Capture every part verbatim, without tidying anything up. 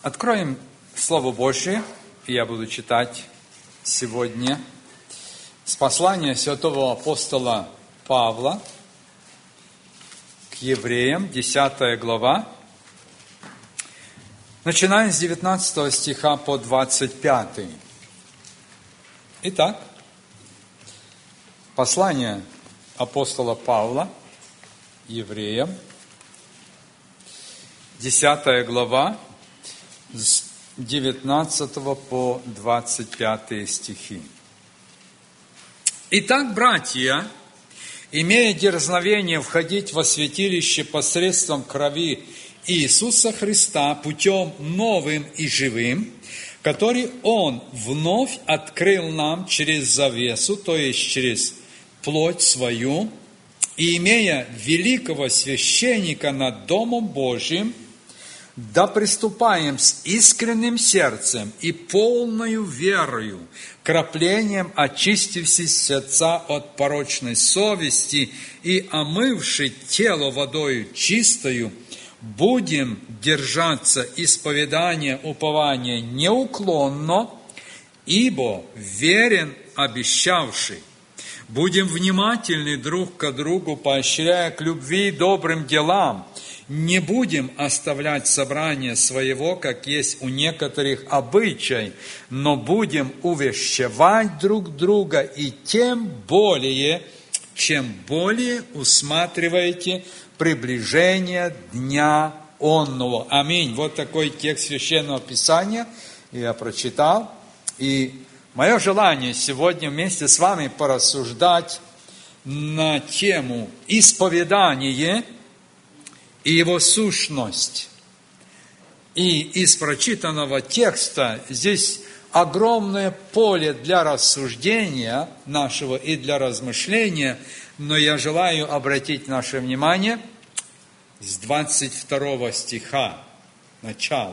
Откроем Слово Божие, и я буду читать сегодня с послания святого апостола Павла к евреям, десятая глава, начиная с девятнадцатого стиха по двадцать пятый. Итак, послание апостола Павла евреям, десятая глава, с девятнадцатого по двадцать пятый стихи. Итак, братья, имея дерзновение входить во святилище посредством крови Иисуса Христа путем новым и живым, который Он вновь открыл нам через завесу, то есть через плоть свою, и имея великого священника над Домом Божиим, да приступаем с искренним сердцем и полною верою, краплением очистившись сердца от порочной совести и омывши тело водою чистою, будем держаться исповедания упования неуклонно, ибо верен обещавший. Будем внимательны друг к другу, поощряя к любви и добрым делам. Не будем оставлять собрание своего, как есть у некоторых обычай, но будем увещевать друг друга, и тем более, чем более усматриваете приближение дня онного. Аминь. Вот такой текст Священного Писания я прочитал. И мое желание сегодня вместе с вами порассуждать на тему исповедания и его сущность. И из прочитанного текста здесь огромное поле для рассуждения нашего и для размышления, но я желаю обратить наше внимание с двадцать второго стиха, начала.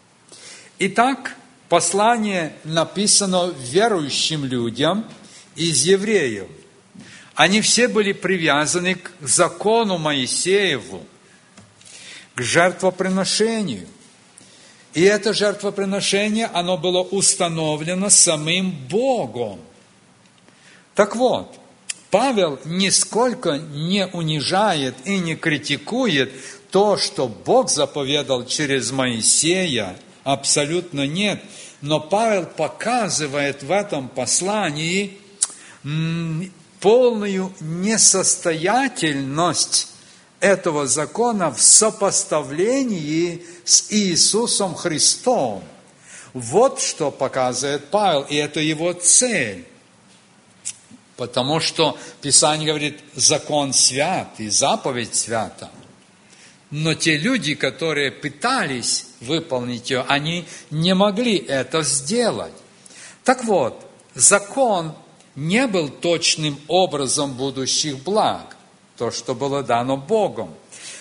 Итак, послание написано верующим людям из евреев. Они все были привязаны к закону Моисееву, к жертвоприношению. И это жертвоприношение, оно было установлено самим Богом. Так вот, Павел нисколько не унижает и не критикует то, что Бог заповедал через Моисея, абсолютно нет. Но Павел показывает в этом послании полную несостоятельность этого закона в сопоставлении с Иисусом Христом. Вот что показывает Павел, и это его цель. Потому что Писание говорит, закон свят и заповедь свята. Но те люди, которые пытались выполнить ее, они не могли это сделать. Так вот, закон не был точным образом будущих благ, то, что было дано Богом.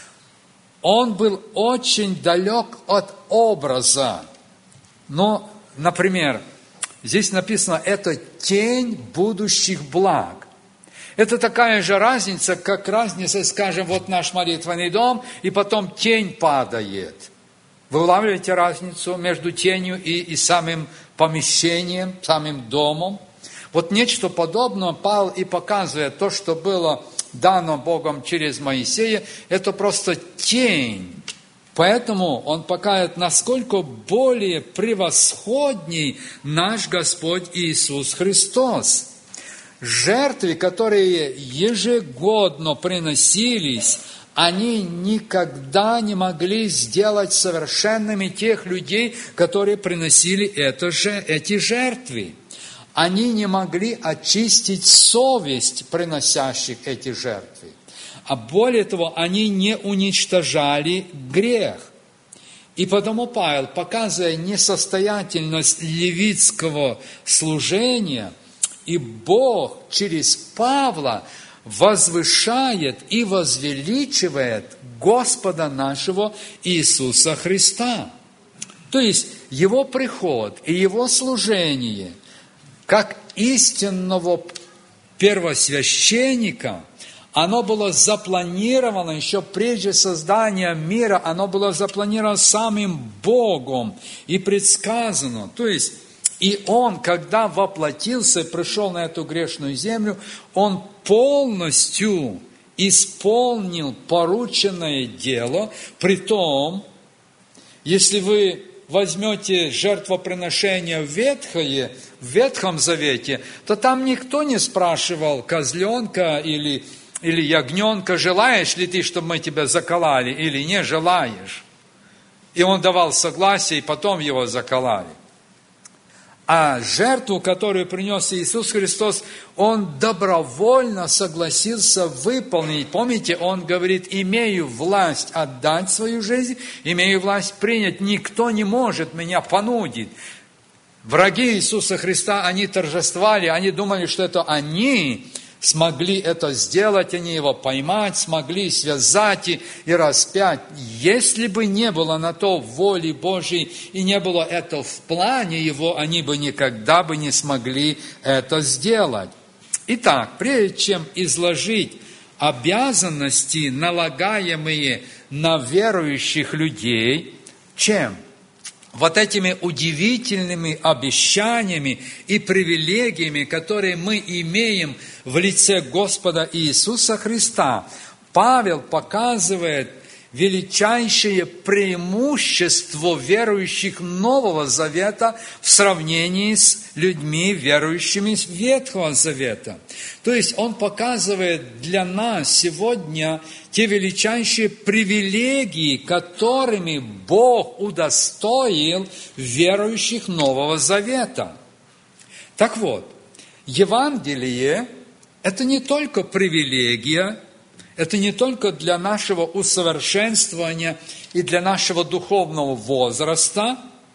Он был очень далек от образа. Но, например, здесь написано, это тень будущих благ. Это такая же разница, как разница, скажем, вот наш молитвенный дом, и потом тень падает. Вы улавливаете разницу между тенью и, и самим помещением, самим домом? Вот нечто подобное Павел и показывает, то, что было дано Богом через Моисея, это просто тень. Поэтому он показывает, насколько более превосходней наш Господь Иисус Христос. Жертвы, которые ежегодно приносились, они никогда не могли сделать совершенными тех людей, которые приносили это же, эти жертвы. Они не могли очистить совесть приносящих эти жертвы. А более того, они не уничтожали грех. И потому Павел, показывая несостоятельность левитского служения, и Бог через Павла возвышает и возвеличивает Господа нашего Иисуса Христа. То есть Его приход и Его служение как истинного первосвященника, Оно было запланировано еще прежде создания мира, оно было запланировано самим Богом и предсказано. То есть, и Он, когда воплотился и пришел на эту грешную землю, Он полностью исполнил порученное дело, притом, если вы возьмете жертвоприношение ветхое, в Ветхом Завете, то там никто не спрашивал козленка или, или ягненка, желаешь ли ты, чтобы мы тебя закололи, или не желаешь. И он давал согласие, и потом его закололи. А жертву, которую принес Иисус Христос, Он добровольно согласился выполнить. Помните, Он говорит, имею власть отдать свою жизнь, имею власть принять. Никто не может меня понудить. Враги Иисуса Христа, они торжествовали, они думали, что это они смогли это сделать, они его поймать, смогли связать и, и распять. Если бы не было на то воли Божьей и не было этого в плане его, они бы никогда бы не смогли это сделать. Итак, прежде чем изложить обязанности, налагаемые на верующих людей, чем? Вот этими удивительными обещаниями и привилегиями, которые мы имеем в лице Господа Иисуса Христа, Павел показывает величайшее преимущество верующих Нового Завета в сравнении с людьми, верующими Ветхого Завета. То есть он показывает для нас сегодня те величайшие привилегии, которыми Бог удостоил верующих Нового Завета. Так вот, Евангелие – это не только привилегия, это не только для нашего усовершенствования и для нашего духовного возраста.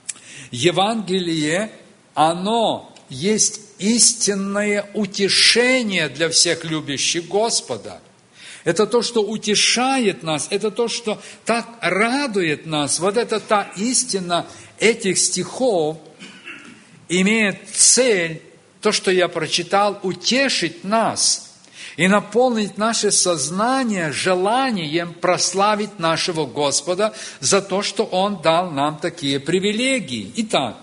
Евангелие, оно есть истинное утешение для всех любящих Господа. Это то, что утешает нас, это то, что так радует нас. Вот это та истина этих стихов имеет цель, то, что я прочитал, утешить нас и наполнить наше сознание желанием прославить нашего Господа за то, что Он дал нам такие привилегии. Итак,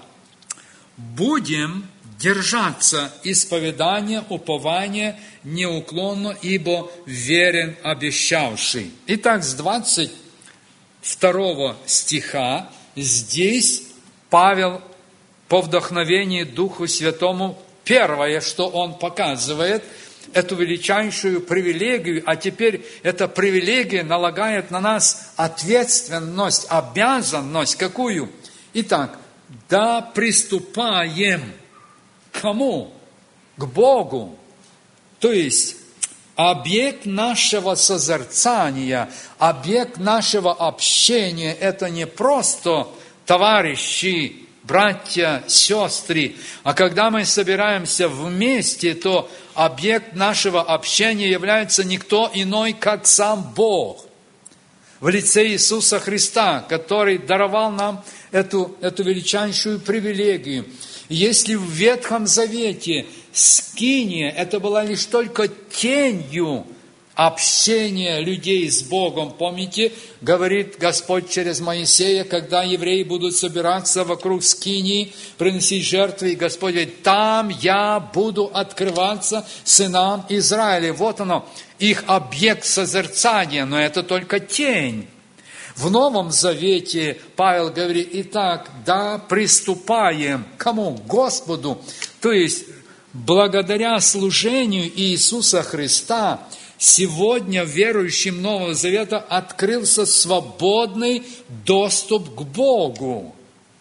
будем держаться исповедания, упования неуклонно, ибо верен обещавший. Итак, с двадцать второго стиха здесь Павел по вдохновению Духу Святому первое, что он показывает, эту величайшую привилегию, а теперь эта привилегия налагает на нас ответственность, обязанность какую? Итак, да приступаем к кому? К Богу. То есть объект нашего созерцания, объект нашего общения – это не просто товарищи, братья, сестры, а когда мы собираемся вместе, то объект нашего общения является никто иной, как сам Бог в лице Иисуса Христа, который даровал нам эту, эту величайшую привилегию. Если в Ветхом Завете скиния – это была лишь только тенью общения людей с Богом. Помните, говорит Господь через Моисея, когда евреи будут собираться вокруг скинии, приносить жертвы, и Господь говорит, там я буду открываться сынам Израиля. Вот оно, их объект созерцания, но это только тень. В Новом Завете Павел говорит, итак, да, приступаем к кому? К Господу. То есть, благодаря служению Иисуса Христа, сегодня верующим Нового Завета открылся свободный доступ к Богу.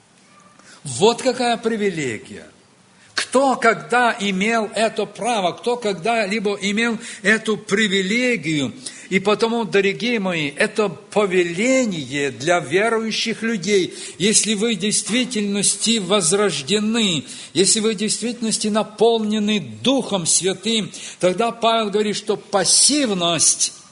Вот какая привилегия. Кто когда имел это право, кто когда-либо имел эту привилегию. И потому, дорогие мои, это повеление для верующих людей. Если вы в действительности возрождены, если вы в действительности наполнены Духом Святым, тогда Павел говорит, что пассивность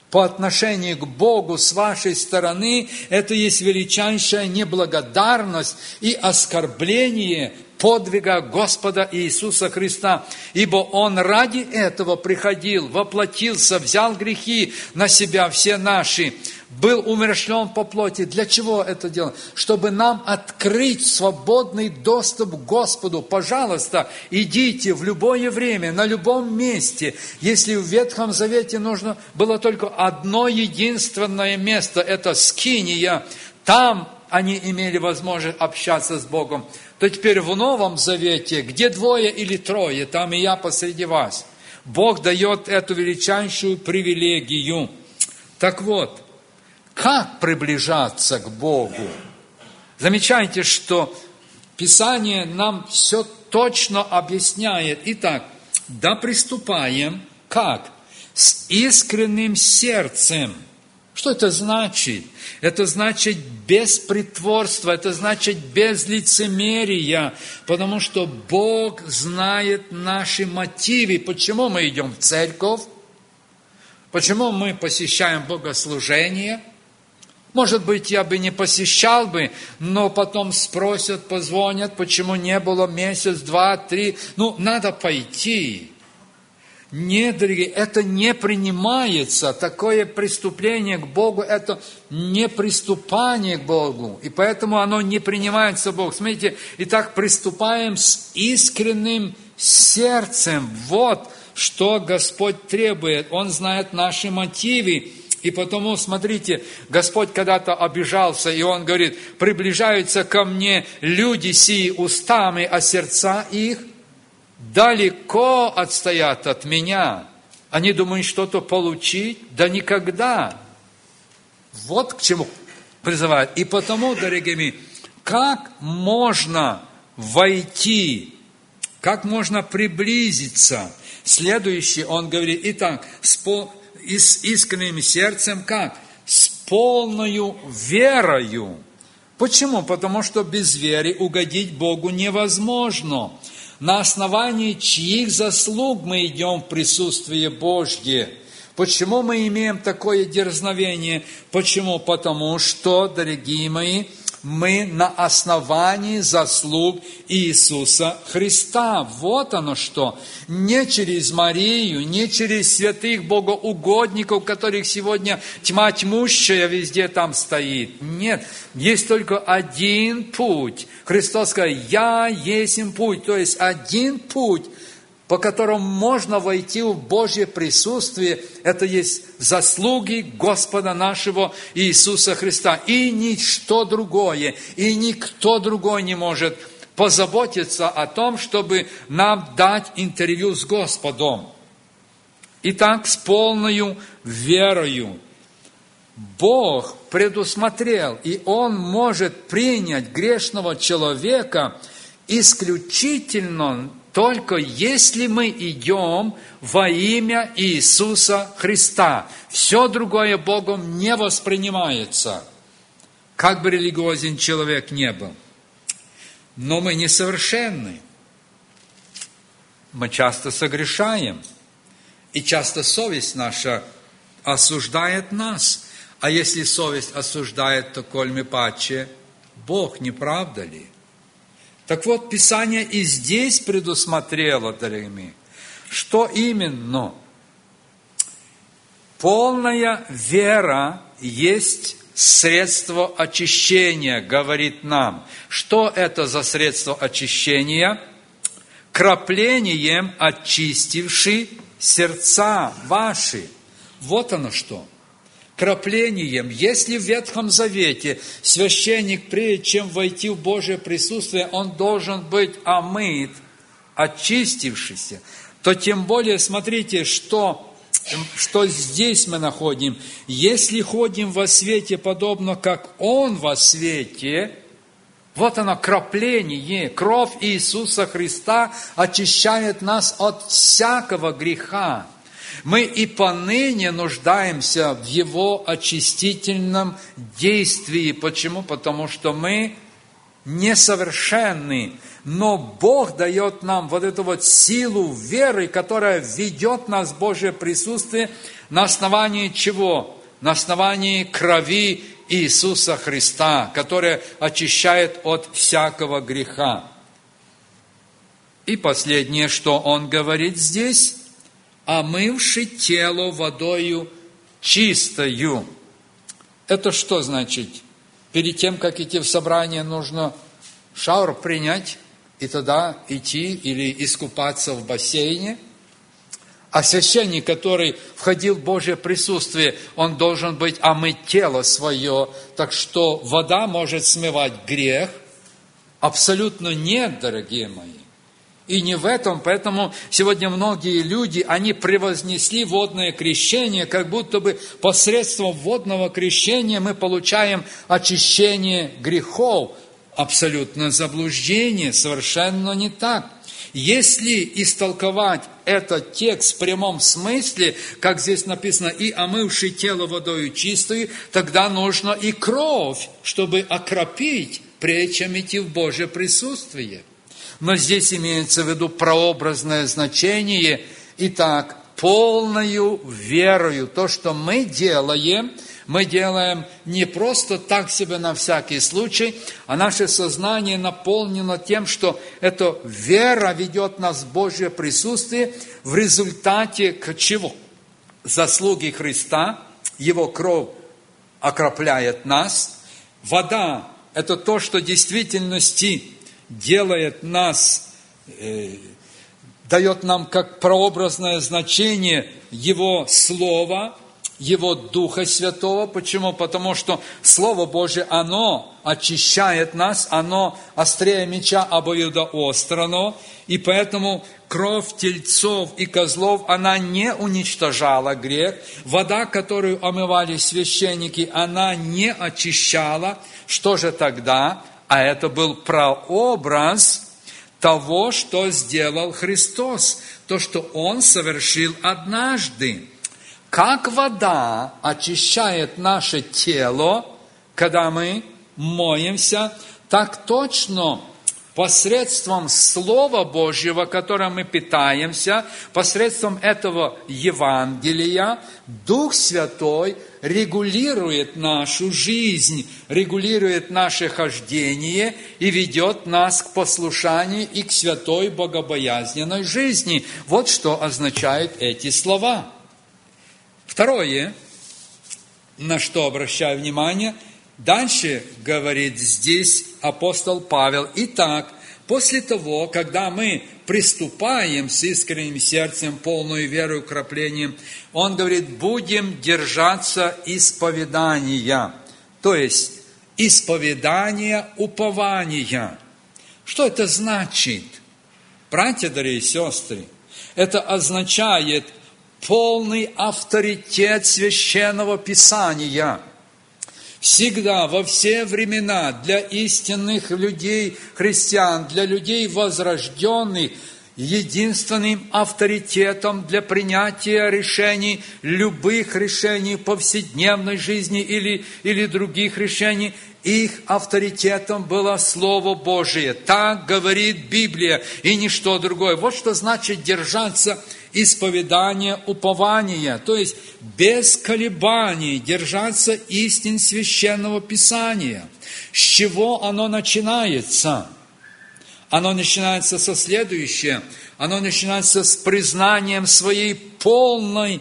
по отношению к Богу с вашей стороны, это есть величайшая неблагодарность и оскорбление подвига Господа Иисуса Христа. Ибо Он ради этого приходил, воплотился, взял грехи на себя все наши, был умерщвлен по плоти. Для чего это дело? Чтобы нам открыть свободный доступ к Господу. Пожалуйста, идите в любое время, на любом месте. Если в Ветхом Завете нужно было только одно единственное место, это скиния, там они имели возможность общаться с Богом, то теперь в Новом Завете, где двое или трое, там и я посреди вас. Бог дает эту величайшую привилегию. Так вот, как приближаться к Богу? Замечайте, что Писание нам все точно объясняет. Итак, да приступаем, как? С искренним сердцем. Что это значит? Это значит без притворства, это значит без лицемерия, потому что Бог знает наши мотивы. Почему мы идем в церковь? Почему мы посещаем богослужение? Может быть, я бы не посещал бы, но потом спросят, позвонят, почему не было месяц, два, три. Ну, надо пойти. Нет, дорогие, это не принимается. Такое преступление к Богу, это не приступание к Богу. И поэтому оно не принимается Богом. Смотрите, итак, приступаем с искренним сердцем. Вот что Господь требует. Он знает наши мотивы. И потому, смотрите, Господь когда-то обижался, и Он говорит, приближаются ко мне люди сии устами, а сердца их далеко отстоят от меня. Они думают что-то получить? Да никогда. Вот к чему призывают. И потому, дорогие мои, как можно войти, как можно приблизиться? Следующее, он говорит, итак, с, пол, и с искренним сердцем как? С полною верою. Почему? Потому что без веры угодить Богу невозможно. На основании чьих заслуг мы идем в присутствие Божье? Почему мы имеем такое дерзновение? Почему? Потому что, дорогие мои, мы на основании заслуг Иисуса Христа. Вот оно что. Не через Марию, не через святых богоугодников, которых сегодня тьма тьмущая везде там стоит. Нет, есть только один путь. Христос сказал, я есть путь. То есть один путь, по которому можно войти в Божье присутствие, это есть заслуги Господа нашего Иисуса Христа. И ничто другое, и никто другой не может позаботиться о том, чтобы нам дать интервью с Господом. Итак, с полною верою. Бог предусмотрел, и Он может принять грешного человека исключительно только если мы идем во имя Иисуса Христа. Все другое Богом не воспринимается, как бы религиозен человек не был. Но мы несовершенны. Мы часто согрешаем. И часто совесть наша осуждает нас. А если совесть осуждает, то коль мы паче Бог, не правда ли? Так вот, Писание и здесь предусмотрело, дорогие мои, что именно полная вера есть средство очищения, говорит нам. Что это за средство очищения? Краплением очистивши сердца ваши. Вот оно что. Краплением. Если в Ветхом Завете священник, прежде чем войти в Божие присутствие, он должен быть омыт, очистившийся, то тем более, смотрите, что, что здесь мы находим. Если ходим во свете, подобно как Он во свете, вот оно, крапление, кровь Иисуса Христа очищает нас от всякого греха. Мы и поныне нуждаемся в Его очистительном действии. Почему? Потому что мы несовершенны, но Бог дает нам вот эту вот силу веры, которая ведет нас в Божье присутствие на основании чего? На основании крови Иисуса Христа, которая очищает от всякого греха. И последнее, что он говорит здесь, омывши тело водою чистою. Это что значит? Перед тем, как идти в собрание, нужно шаур принять и тогда идти или искупаться в бассейне. А священник, который входил в Божье присутствие, он должен быть омыть тело свое, так что вода может смывать грех. Абсолютно нет, дорогие мои. И не в этом, поэтому сегодня многие люди, они превознесли водное крещение, как будто бы посредством водного крещения мы получаем очищение грехов. Абсолютно заблуждение, совершенно не так. Если истолковать этот текст в прямом смысле, как здесь написано, и омывший тело водою чистою, тогда нужно и кровь, чтобы окропить, прежде чем идти в Божье присутствие. Но здесь имеется в виду прообразное значение. Итак, полною верою. То, что мы делаем, мы делаем не просто так себе на всякий случай, а наше сознание наполнено тем, что эта вера ведет нас в Божье присутствие, в результате к чего? Заслуги Христа, Его кровь окропляет нас. Вода – это то, что в действительности делает нас, э, дает нам как прообразное значение Его Слова, Его Духа Святого. Почему? Потому что Слово Божие, оно очищает нас, оно острее меча обоюдоострого, и поэтому кровь тельцов и козлов, она не уничтожала грех. Вода, которую омывали священники, она не очищала. Что же тогда? А это был прообраз того, что сделал Христос, то, что Он совершил однажды. Как вода очищает наше тело, когда мы моемся, так точно посредством Слова Божьего, которым мы питаемся, посредством этого Евангелия, Дух Святой регулирует нашу жизнь, регулирует наше хождение и ведет нас к послушанию и к святой богобоязненной жизни. Вот что означают эти слова. Второе, на что обращаю внимание, дальше говорит здесь апостол Павел. Итак, после того, когда мы приступаем с искренним сердцем, полную верой, укреплением, он говорит, будем держаться исповедания. То есть, исповедание упования. Что это значит? Братья, дорогие сестры, это означает полный авторитет Священного Писания. Всегда, во все времена, для истинных людей, христиан, для людей возрожденных, единственным авторитетом для принятия решений, любых решений повседневной жизни или, или других решений, их авторитетом было Слово Божие. Так говорит Библия и ничто другое. Вот что значит держаться исповедания упования, то есть без колебаний держаться истин Священного Писания. С чего оно начинается? Оно начинается со следующего. Оно начинается с признанием своей полной,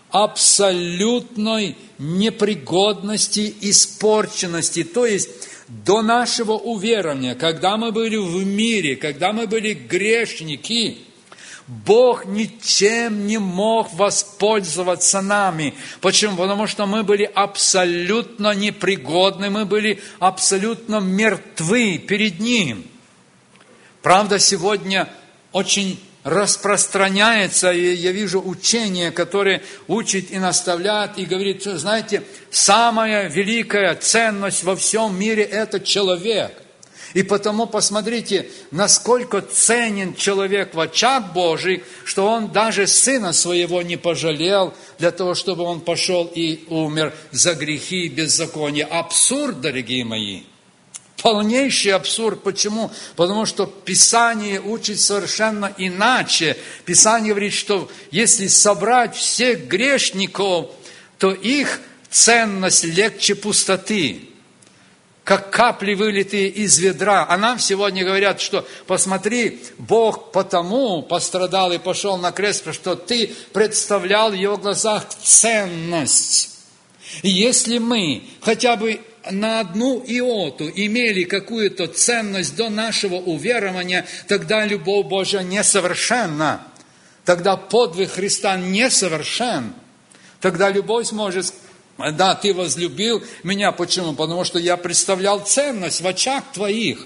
абсолютной непригодности, испорченности. То есть до нашего уверования, когда мы были в мире, когда мы были грешники, Бог ничем не мог воспользоваться нами. Почему? Потому что мы были абсолютно непригодны, мы были абсолютно мертвы перед Ним. Правда, сегодня очень распространяется, и я вижу учение, которое учит и наставляет, и говорит, знаете, самая великая ценность во всем мире – это человек. И потому посмотрите, насколько ценен человек в очах Божьих, что он даже сына своего не пожалел для того, чтобы он пошел и умер за грехи и беззаконие. Абсурд, дорогие мои. Полнейший абсурд. Почему? Потому что Писание учит совершенно иначе. Писание говорит, что если собрать всех грешников, то их ценность легче пустоты, как капли, вылитые из ведра. А нам сегодня говорят, что посмотри, Бог потому пострадал и пошел на крест, что ты представлял в Его глазах ценность. И если мы хотя бы на одну иоту имели какую-то ценность до нашего уверования, тогда любовь Божья несовершенна. Тогда подвиг Христа несовершен. Тогда любовь может сказать: да, ты возлюбил меня. Почему? Потому что я представлял ценность в очах твоих.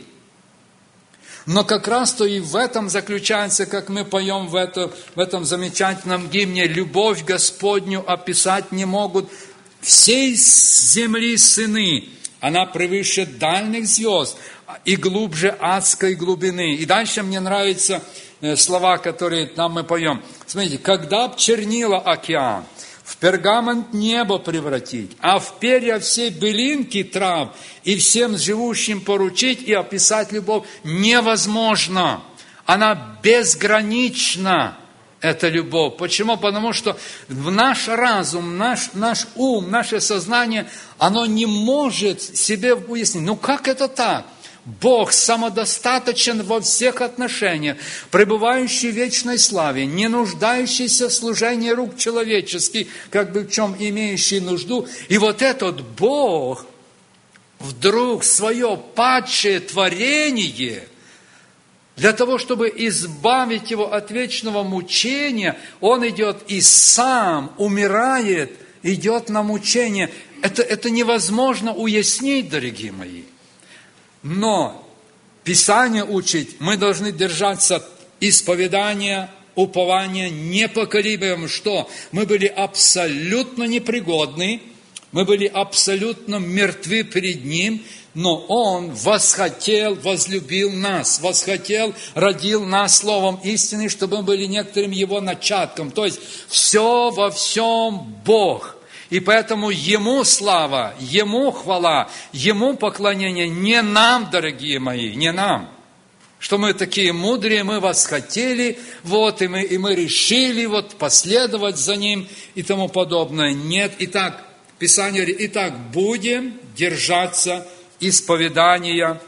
Но как раз-то и в этом заключается, как мы поем в, это, в этом замечательном гимне: «Любовь Господню описать не могут всей земли сыны, она превыше дальних звезд и глубже адской глубины». И дальше мне нравятся слова, которые там мы поем. Смотрите: «Когда б чернила океан, в пергамент небо превратить, а в перья всей былинки трав, и всем живущим поручить и описать любовь невозможно». Она безгранична, эта любовь. Почему? Потому что в наш разум, наш, наш ум, наше сознание, оно не может себе уяснить. Ну как это так? Бог самодостаточен во всех отношениях, пребывающий в вечной славе, не нуждающийся в служении рук человеческих, как бы в чем имеющий нужду. И вот этот Бог вдруг свое падшее творение, для того, чтобы избавить его от вечного мучения, Он идет и сам умирает, идет на мучение. Это, это невозможно уяснить, дорогие мои. Но Писание учит, мы должны держаться исповедания, упования непоколебимым, что мы были абсолютно непригодны, мы были абсолютно мертвы перед Ним, но Он восхотел, возлюбил нас, восхотел, родил нас словом истины, чтобы мы были некоторым Его начатком. То есть все во всем Бог. И поэтому Ему слава, Ему хвала, Ему поклонение, не нам, дорогие мои, не нам. Что мы такие мудрые, мы восхотели, вот, и мы, и мы решили вот последовать за Ним и тому подобное. Нет, итак, Писание говорит: итак, будем держаться исповедания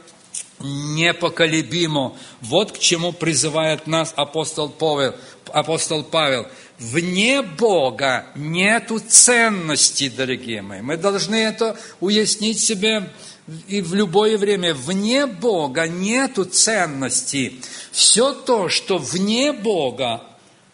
непоколебимо. Вот к чему призывает нас апостол Павел. Апостол Павел. Вне Бога нету ценности, дорогие мои. Мы должны это уяснить себе и в любое время. Вне Бога нету ценности. Все то, что вне Бога,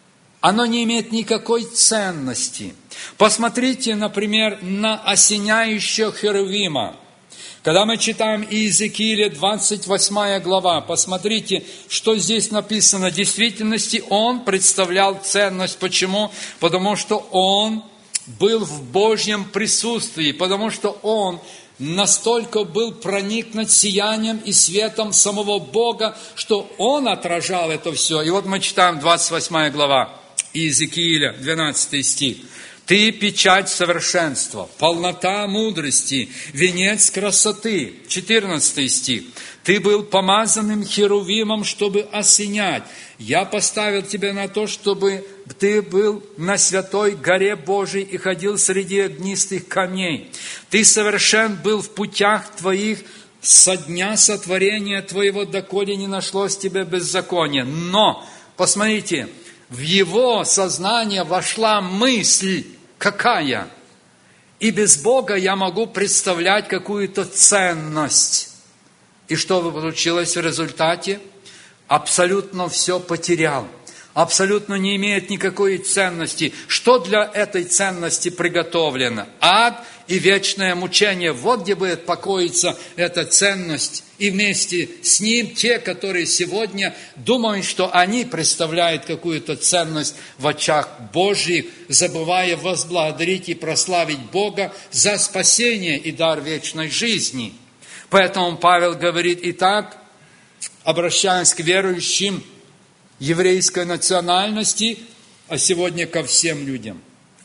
оно не имеет никакой ценности. Посмотрите, например, на осеняющего херувима. Когда мы читаем Иезекииля, двадцать восьмая глава, посмотрите, что здесь написано. В действительности он представлял ценность. Почему? Потому что он был в Божьем присутствии, потому что он настолько был проникнут сиянием и светом самого Бога, что он отражал это все. И вот мы читаем двадцать восьмая глава Иезекииля, двенадцатый стих. «Ты печать совершенства, полнота мудрости, венец красоты». четырнадцатый стих. «Ты был помазанным херувимом, чтобы осенять. Я поставил тебя на то, чтобы ты был на святой горе Божией и ходил среди огнистых камней. Ты совершен был в путях твоих со дня сотворения твоего, доколе не нашлось тебе беззакония». Но, посмотрите, в его сознание вошла мысль. Какая? И без Бога я могу представлять какую-то ценность. И что получилось в результате? Абсолютно все потерял. Абсолютно не имеет никакой ценности. Что для этой ценности приготовлено? Ад и вечное мучение. Вот где будет покоиться эта ценность. И вместе с ним те, которые сегодня думают, что они представляют какую-то ценность в очах Божьих, забывая возблагодарить и прославить Бога за спасение и дар вечной жизни. Поэтому Павел говорит: итак, обращаясь к верующим еврейской национальности, а сегодня ко всем людям,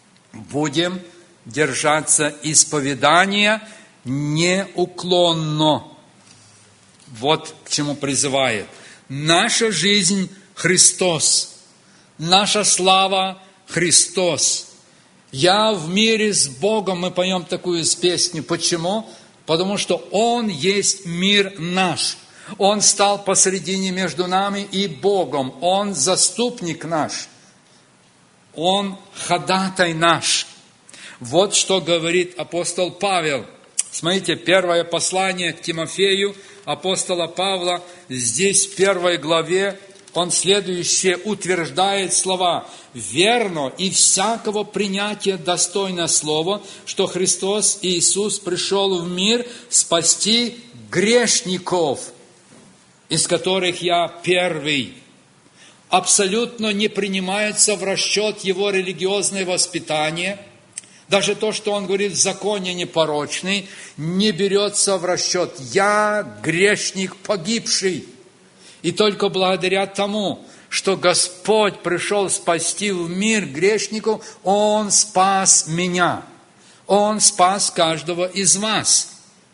будем держаться исповедания неуклонно. вот к чему призывает. Наша жизнь – Христос. Наша слава – Христос. Я в мире с Богом, мы поем такую песню. Почему? Потому что Он есть мир наш. Он стал посредине между нами и Богом. Он заступник наш. Он ходатай наш. Вот что говорит апостол Павел. Смотрите, первое послание к Тимофею апостола Павла. Здесь в первой главе он следующее утверждает слова. «Верно и всякого принятия достойно слово, что Христос Иисус пришел в мир спасти грешников, из которых я первый». Абсолютно не принимается в расчет его религиозное воспитание. Даже то, что он говорит в законе непорочный, не берется в расчет. Я грешник погибший. И только благодаря тому, что Господь пришел спасти в мир грешников, Он спас меня. Он спас каждого из вас.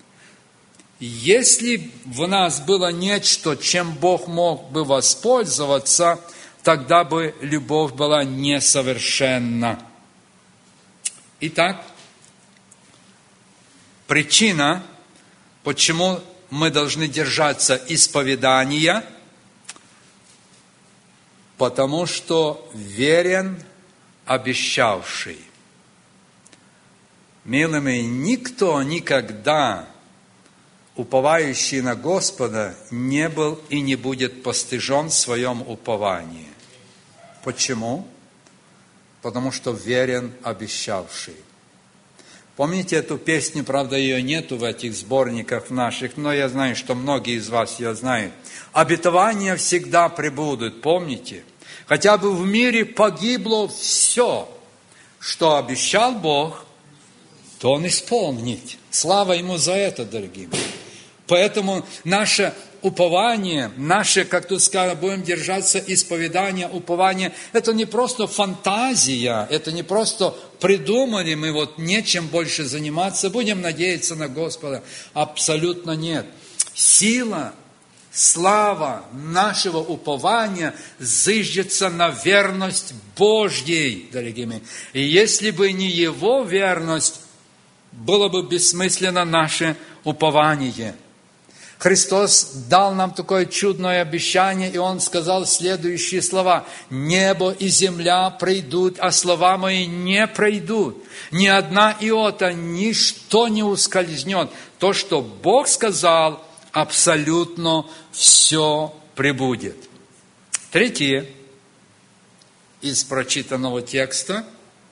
Если в нас было нечто, чем Бог мог бы воспользоваться, тогда бы любовь была несовершенна. Итак, причина, почему мы должны держаться исповедания, потому что верен обещавший. Милые мои, никто никогда, уповающий на Господа, не был и не будет постыжен в своем уповании. Почему? Потому что верен обещавший. Помните эту песню, правда, ее нету в этих сборниках наших, но я знаю, что многие из вас ее знают. Обетования всегда пребудут, помните? Хотя бы в мире погибло все, что обещал Бог, то Он исполнит. Слава Ему за это, дорогие мои. Поэтому наше упование, наше, как тут сказано, будем держаться исповедания, упования, это не просто фантазия, это не просто придумали мы, вот нечем больше заниматься, будем надеяться на Господа. Абсолютно нет. Сила, слава нашего упования зыждется на верность Божьей, дорогие мои. И если бы не Его верность, было бы бессмысленно наше упование. Христос дал нам такое чудное обещание, и Он сказал следующие слова. «Небо и земля пройдут, а слова Мои не пройдут. Ни одна иота, ничто не ускользнет. То, что Бог сказал, абсолютно все пребудет». Третье из прочитанного текста.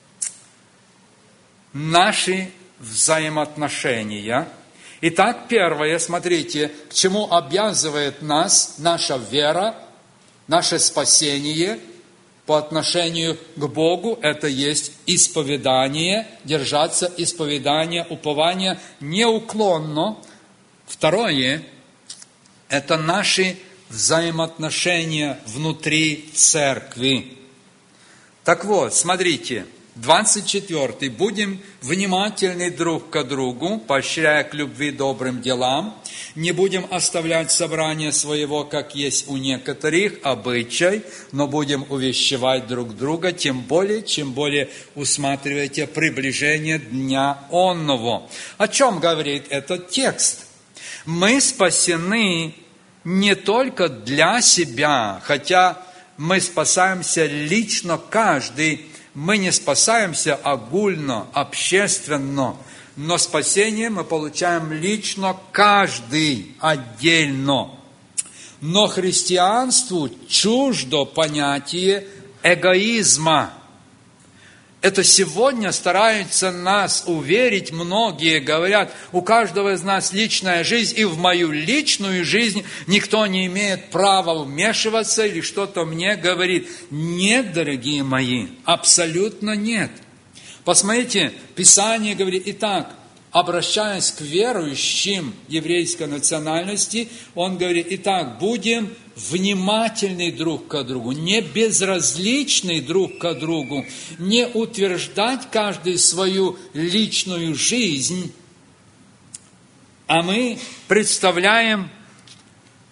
Наши взаимоотношения. Итак, первое, смотрите, к чему обязывает нас наша вера, наше спасение по отношению к Богу, это есть исповедание, держаться исповедания, упования неуклонно. Второе, это наши взаимоотношения внутри церкви. Так вот, смотрите, двадцать четвёртый. «Будем внимательны друг к другу, поощряя к любви добрым делам. Не будем оставлять собрание своего, как есть у некоторых, обычай, но будем увещевать друг друга, тем более, чем более усматриваете приближение дня онного». О чем говорит этот текст? Мы спасены не только для себя, хотя мы спасаемся лично каждый. Мы не спасаемся огульно, общественно, но спасение мы получаем лично каждый отдельно. Но христианству чуждо понятие эгоизма. Это сегодня стараются нас уверить, многие говорят, у каждого из нас личная жизнь, и в мою личную жизнь никто не имеет права вмешиваться или что-то мне говорит. Нет, дорогие мои, абсолютно нет. Посмотрите, Писание говорит, итак, обращаясь к верующим еврейской национальности, он говорит, итак, будем внимательны друг к другу, не безразличны друг к другу, не утверждать каждый свою личную жизнь, а мы представляем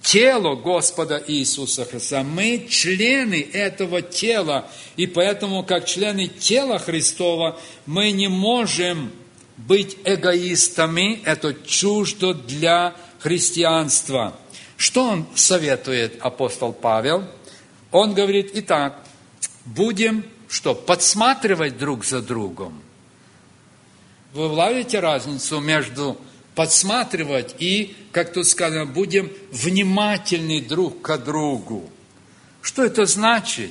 тело Господа Иисуса Христа. Мы члены этого тела, и поэтому, как члены тела Христова, мы не можем быть эгоистами, это чуждо для христианства. Что он советует, апостол Павел? Он говорит, итак, будем что, подсматривать друг за другом. Вы улавливаете разницу между подсматривать и, как тут сказано, будем внимательны друг к другу. Что это значит?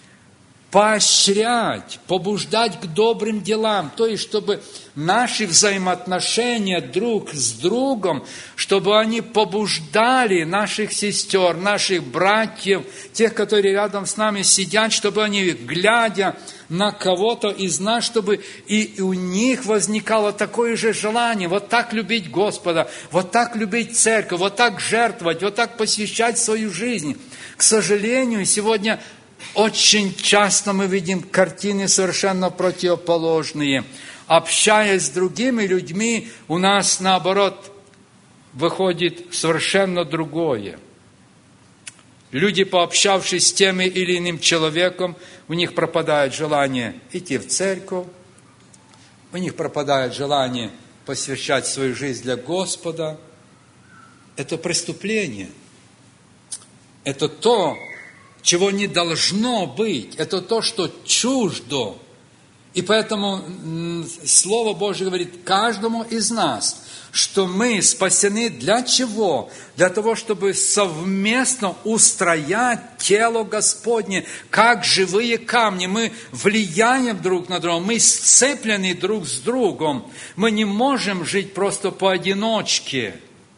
Поощрять, побуждать к добрым делам, то есть, чтобы наши взаимоотношения друг с другом, чтобы они побуждали наших сестер, наших братьев, тех, которые рядом с нами сидят, чтобы они, глядя на кого-то из нас, чтобы и у них возникало такое же желание, вот так любить Господа, вот так любить церковь, вот так жертвовать, вот так посвящать свою жизнь. К сожалению, сегодня очень часто мы видим картины совершенно противоположные. Общаясь с другими людьми, у нас, наоборот, выходит совершенно другое. Люди, пообщавшись с тем или иным человеком, у них пропадает желание идти в церковь, у них пропадает желание посвящать свою жизнь для Господа. Это преступление. Это то, чего не должно быть. Это то, что чуждо. И поэтому Слово Божье говорит каждому из нас, что мы спасены для чего? Для того, чтобы совместно устроять тело Господне, как живые камни. Мы влияем друг на друга, мы сцеплены друг с другом. Мы не можем жить просто поодиночке.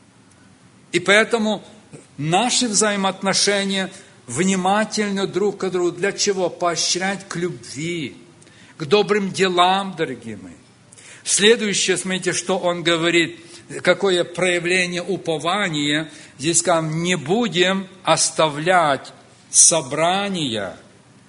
И поэтому наши взаимоотношения внимательно друг к другу. Для чего? Поощрять к любви, к добрым делам, дорогие мои. Следующее, смотрите, что он говорит, какое проявление упования. Здесь сказано, не будем оставлять собрания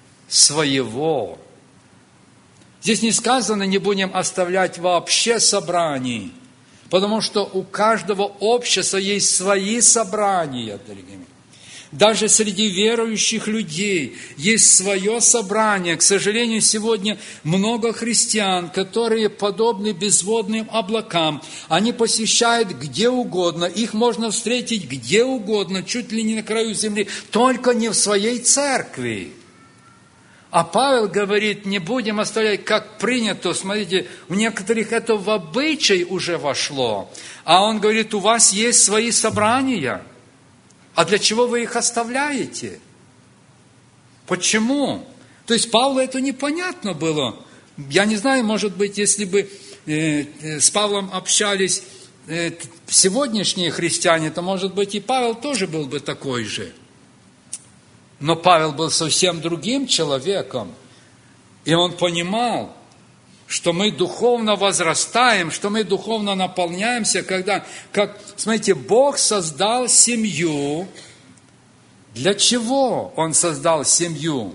своего. Здесь не сказано, не будем оставлять вообще собраний, потому что у каждого общества есть свои собрания, дорогие мои. Даже среди верующих людей есть свое собрание. К сожалению, сегодня много христиан, которые подобны безводным облакам. Они посещают где угодно, их можно встретить где угодно, чуть ли не на краю земли, только не в своей церкви. А Павел говорит, не будем оставлять, как принято. Смотрите, у некоторых это в обычай уже вошло. А он говорит, у вас есть свои собрания. А для чего вы их оставляете? Почему? То есть Павлу это непонятно было. Я не знаю, может быть, если бы э, э, с Павлом общались э, сегодняшние христиане, то, может быть, и Павел тоже был бы такой же. Но Павел был совсем другим человеком. И он понимал, что мы духовно возрастаем, что мы духовно наполняемся, когда, как, смотрите, Бог создал семью. Для чего Он создал семью?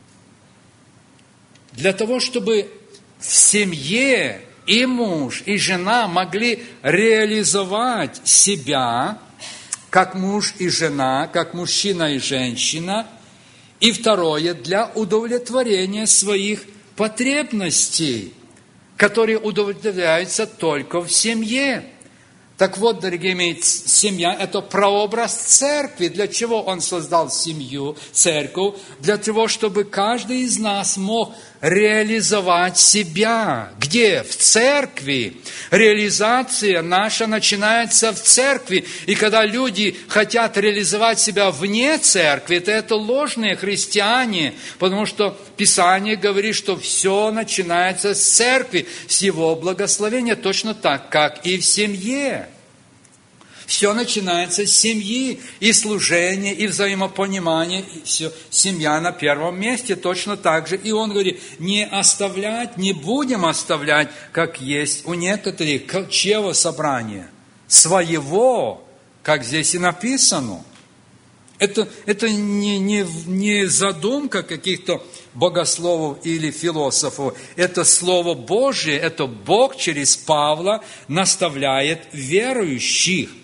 Для того, чтобы в семье и муж, и жена могли реализовать себя, как муж и жена, как мужчина и женщина. И второе, для удовлетворения своих потребностей, которые удовлетворяются только в семье. Так вот, дорогие мои, семья – это прообраз церкви. Для чего Он создал семью, церковь? Для того, чтобы каждый из нас мог реализовать себя. Где? В церкви. Реализация наша начинается в церкви. И когда люди хотят реализовать себя вне церкви, то это ложные христиане, потому что Писание говорит, что все начинается с церкви, с Его благословения, точно так, как и в семье. Все начинается с семьи, и служения, и взаимопонимания, и все. Семья на первом месте, точно так же. И он говорит, не оставлять, не будем оставлять, как есть у некоторых, чьего собрания? Своего, как здесь и написано. Это, это не, не, не задумка каких-то богословов или философов. Это Слово Божие, это Бог через Павла наставляет верующих.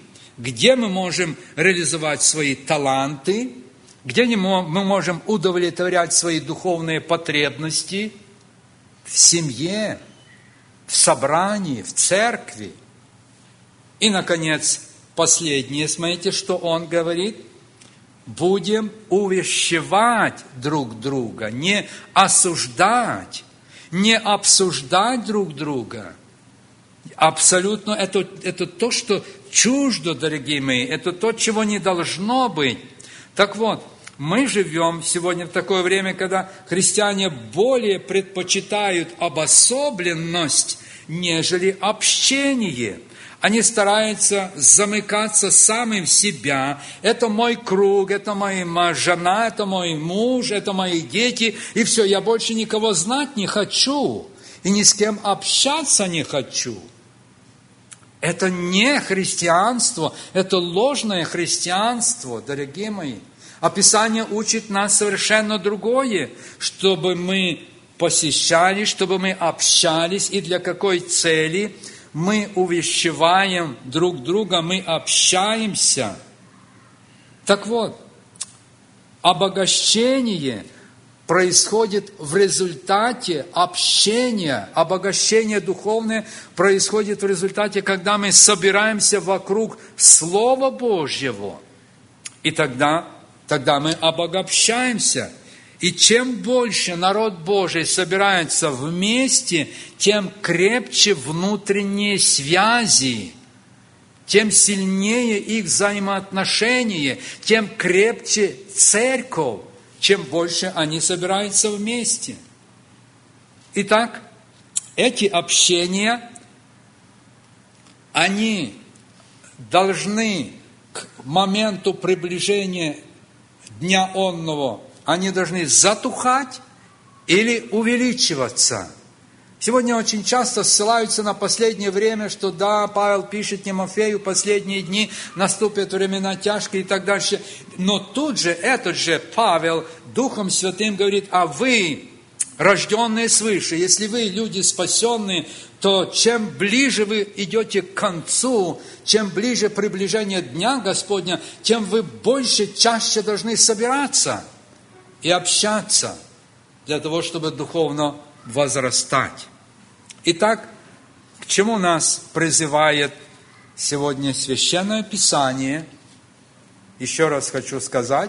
где мы можем реализовать свои таланты, где мы можем удовлетворять свои духовные потребности в семье, в собрании, в церкви. И, наконец, последнее, смотрите, что он говорит. Будем увещевать друг друга, не осуждать, не обсуждать друг друга. Абсолютно это, это то, что чуждо, дорогие мои, это то, чего не должно быть. Так вот, мы живем сегодня в такое время, когда христиане более предпочитают обособленность, нежели общение. Они стараются замыкаться самим в себя. Это мой круг, это моя жена, это мой муж, это мои дети. И все, я больше никого знать не хочу. И ни с кем общаться не хочу. Это не христианство, это ложное христианство, дорогие мои. А Писание учит нас совершенно другое, чтобы мы посещали, чтобы мы общались, и для какой цели мы увещеваем друг друга, мы общаемся. Так вот, обогащение происходит в результате общения, обогащение духовное происходит в результате, когда мы собираемся вокруг Слова Божьего. И тогда, тогда мы обогащаемся. И чем больше народ Божий собирается вместе, тем крепче внутренние связи, тем сильнее их взаимоотношения, тем крепче церковь, чем больше они собираются вместе. Итак, эти общения, они должны к моменту приближения Дня Онного, они должны затухать или увеличиваться. Сегодня очень часто ссылаются на последнее время, что да, Павел пишет Тимофею, последние дни наступят времена тяжкие и так дальше. Но тут же этот же Павел Духом Святым говорит, а вы, рожденные свыше, если вы люди спасенные, то чем ближе вы идете к концу, чем ближе приближение Дня Господня, тем вы больше, чаще должны собираться и общаться для того, чтобы духовно возрастать. Итак, к чему нас призывает сегодня Священное Писание? Еще раз хочу сказать,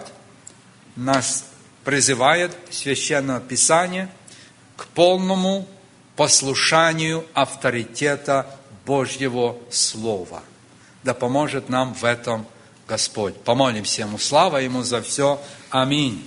нас призывает Священное Писание к полному послушанию авторитета Божьего Слова. Да поможет нам в этом Господь. Помолимся Ему. Слава Ему за все. Аминь.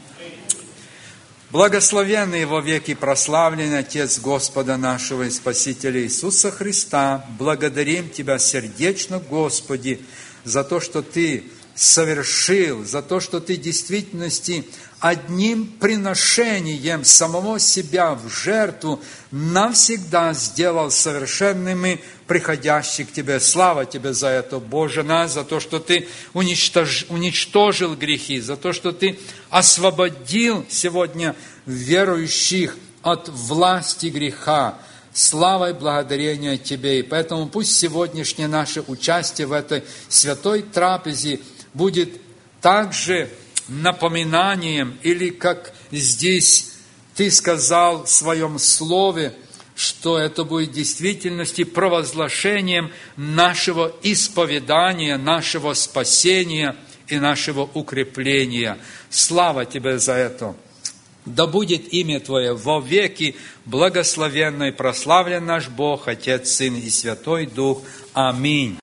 Благословенный во веки прославленный Отец Господа нашего и Спасителя Иисуса Христа, благодарим Тебя сердечно, Господи, за то, что Ты совершил, за то, что Ты в действительности одним приношением самого себя в жертву навсегда сделал совершенными приходящих к Тебе. Слава Тебе за это, Боже наш, за то, что Ты уничтож... уничтожил грехи, за то, что Ты освободил сегодня верующих от власти греха. Слава и благодарение Тебе. И поэтому пусть сегодняшнее наше участие в этой святой трапезе будет также напоминанием, или как здесь Ты сказал в Своем Слове, что это будет в действительности провозглашением нашего исповедания, нашего спасения и нашего укрепления. Слава Тебе за это! Да будет имя Твое во веки благословенно и прославлен наш Бог, Отец, Сын и Святой Дух. Аминь.